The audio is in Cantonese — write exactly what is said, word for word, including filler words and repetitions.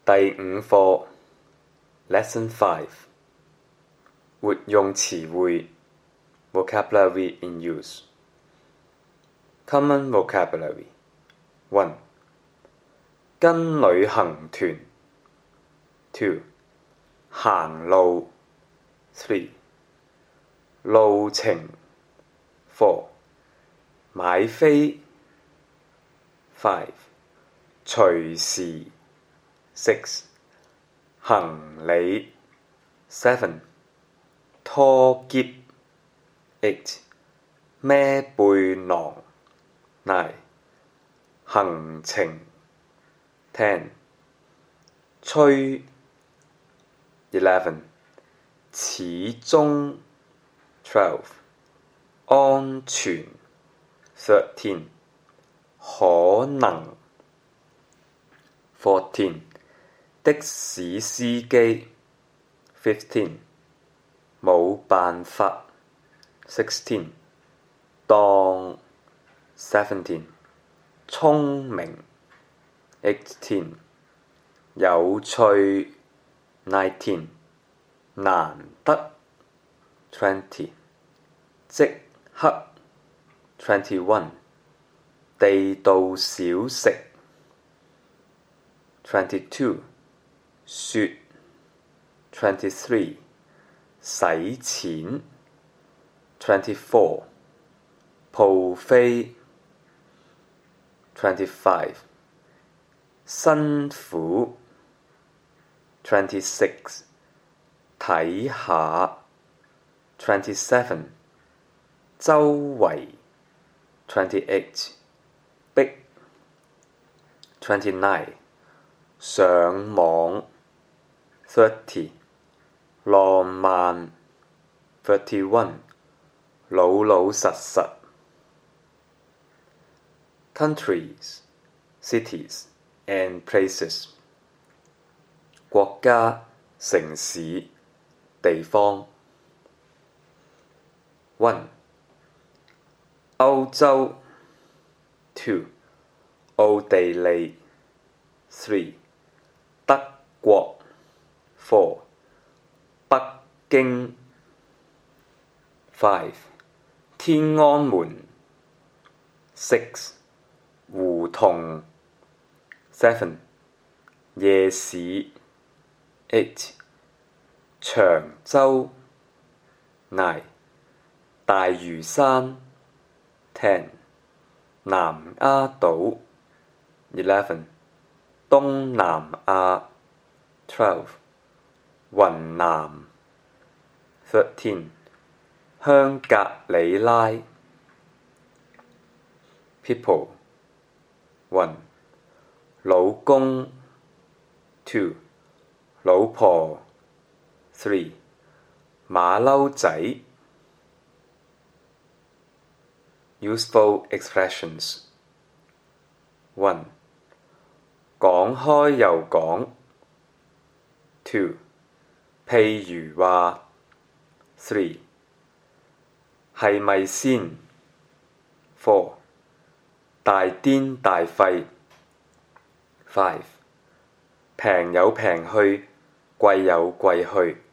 第五課 Lesson five 活用詞彙 Vocabulary in use Common vocabulary one 跟旅行團 two 行路 three 路程 four 買飛 five 隨時six 行李 seven 拖喼 eight 孭背囊 nine 行程 ten 吹 eleven 始終 twelve 安全 thirteen 可能 fourteen 的士司機 fifteen 冇辦法 sixteen 當 seventeen 聰明 eighteen 有趣 nineteen 難得 twenty 即刻 twenty-one 地道小食 twenty-two 雪 twenty-three 使錢 twenty-four 鋪飛 twenty-five 辛苦 twenty-six 睇下 twenty-seven 周圍 twenty-eight 逼 twenty-nine 上網 thirty 浪漫 thirty-one 老老實實 Countries, cities, and places 國家、城市、地方 one 歐洲 two 奧地利 three 德國 four 北京 five 天安門 six 胡同 seven 夜市 eight 長洲 nine 大嶼山 ten 南丫島 eleven 東南亞 twelve 雲南 thirteen 香格里拉 People one 老公 two 老婆 three 馬騮仔 Useful expressions one 講開又講 two 譬如話 three 係咪先 four 大癲大廢 five 平有平去貴有貴去